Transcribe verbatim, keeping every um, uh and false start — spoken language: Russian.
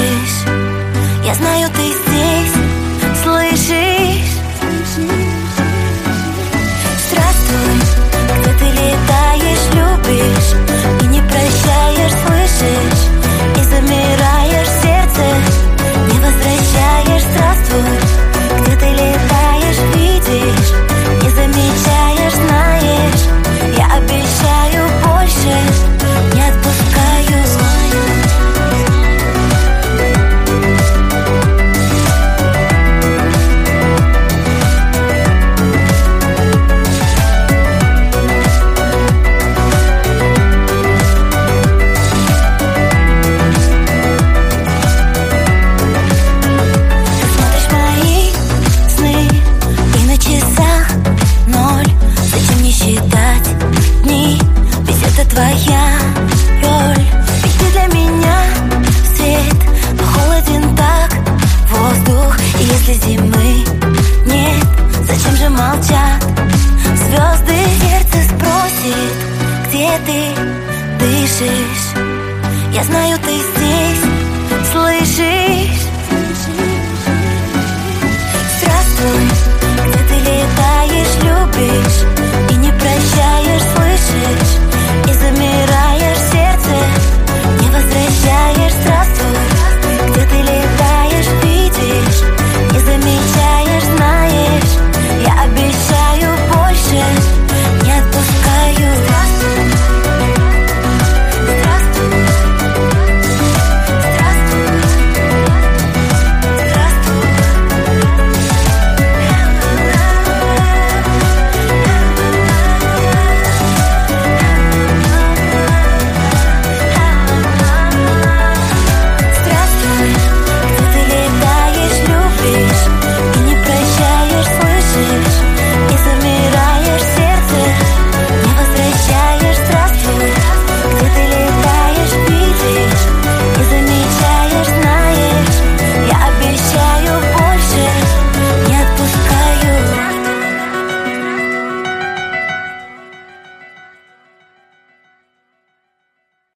дышишь. Я знаю, ты здесь, слышишь? Здравствуй, где ты летаешь, любишь и не прощаешь, слышишь? И замираешь в сердце, не возвращаешь. Здравствуй, где ты летаешь, видишь, не замечаешь, знаешь. Я обещаю больше, не отпускаю. Твоя роль, ведь ты для меня свет, но холоден так воздух. И если зимы нет, зачем же молчат звезды? Сердце спросит, где ты дышишь. Я знаю, ты